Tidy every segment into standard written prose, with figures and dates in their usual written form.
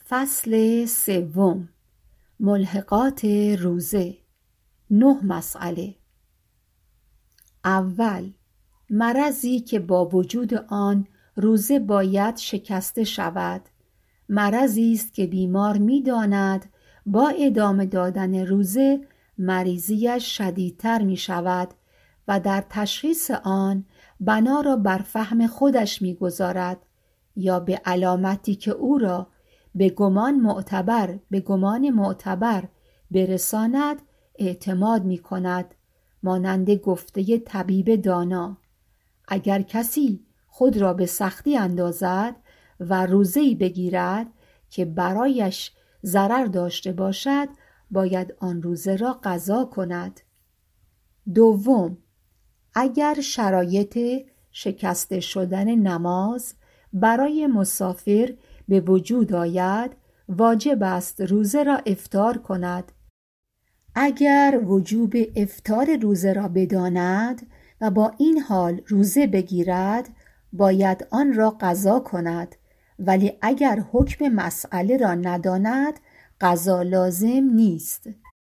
فصل سوم. ملحقات روزه. 9 مسئله. اول، مرضی که با وجود آن روزه باید شکسته شود. مرضی است که بیمار می‌داند با ادامه دادن روزه مریضیش شدیدتر می شود و در تشخیص آن بنا را بر فهم خودش می‌گذارد یا به علامتی که او را به گمان معتبر برساند اعتماد می کند، مانند گفته طبیب دانا: اگر کسی خود را به سختی اندازد و روزه‌ای بگیرد که برایش ضرر داشته باشد، باید آن روزه را قضا کند. دوم، اگر شرایط شکسته شدن نماز برای مسافر به وجود آید، واجب است روزه را افطار کند. اگر وجوب افطار روزه را بداند و با این حال روزه بگیرد، باید آن را قضا کند، ولی اگر حکم مسئله را نداند قضا لازم نیست.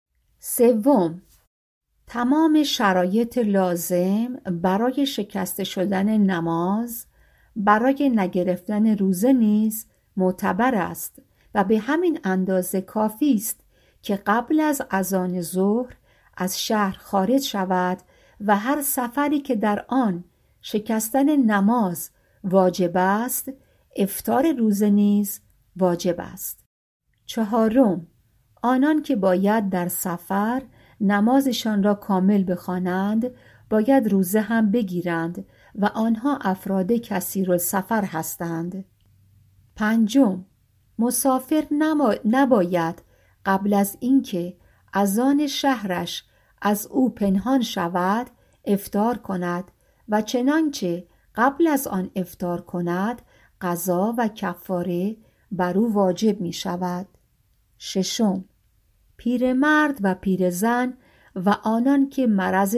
سوم، تمام شرایط لازم برای شکسته شدن نماز برای نگرفتن روزه نیز معتبر است و به همین اندازه کافی است که قبل از اذان ظهر از شهر خارج شود و هر سفری که در آن شکستن نماز واجب است، افطار روزه نیز واجب است. چهارم، آنان که باید در سفر نمازشان را کامل بخوانند باید روزه هم بگیرند و آنها افراد کثیرالسفر هستند. پنجم، مسافر نباید قبل از اینکه اذان شهرش از او پنهان شود افطار کند و چنانچه قبل از آن افطار کند قضا و کفاره بر او واجب می شود. ششم، پیرمرد و پیرزن و آنان که مرض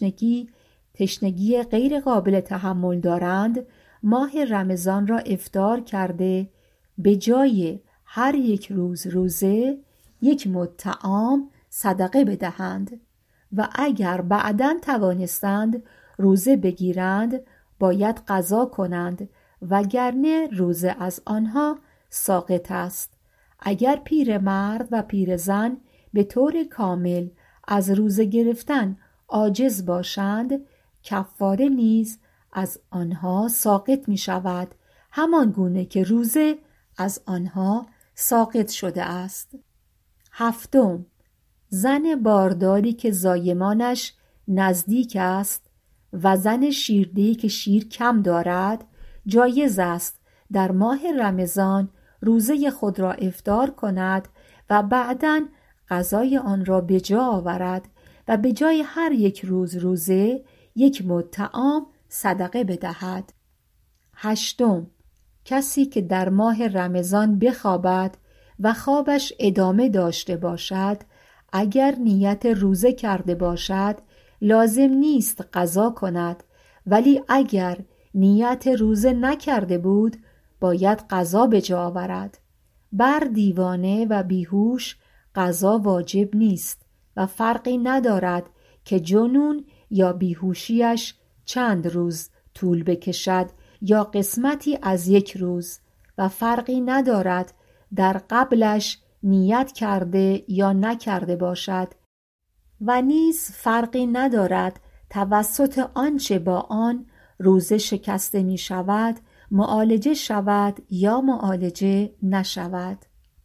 تشنگی غیر قابل تحمل دارند ماه رمضان را افطار کرده به جای هر یک روز روزه 1 مد طعام صدقه بدهند و اگر بعداً توانستند روزه بگیرند باید قضا کنند، وگرنه روزه از آنها ساقط است. اگر پیرمرد و پیرزن به طور کامل از روزه گرفتن عاجز باشند، کفاره نیز از آنها ساقط می شود، همان گونه که روزه از آنها ساقط شده است. هفتم، زن بارداری که زایمانش نزدیک است و زن شیردهی که شیر کم دارد جایز است در ماه رمضان روزه خود را افطار کند و بعداً قضای آن را به جا آورد و به جای هر یک روز روزه 1 مد طعام صدقه بدهد. هشتم، کسی که در ماه رمضان بخوابد و خوابش ادامه داشته باشد، اگر نیت روزه کرده باشد لازم نیست قضا کند، ولی اگر نیت روزه نکرده بود باید قضا به جا آورد. بر دیوانه و بیهوش قضا واجب نیست و فرقی ندارد که جنون یا بیهوشیش چند روز طول بکشد یا قسمتی از 1 روز، و فرقی ندارد در قبلش نیت کرده یا نکرده باشد، و نیز فرقی ندارد توسط آنچه با آن روزه شکسته می شود معالجه شود یا معالجه نشود.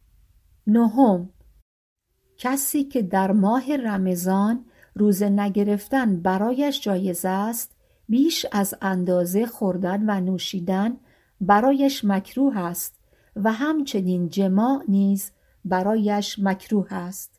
نهم، کسی که در ماه رمضان روزه نگرفتن برایش جایز است، بیش از اندازه خوردن و نوشیدن برایش مکروه است و همچنین جماع نیز برایش مکروه است.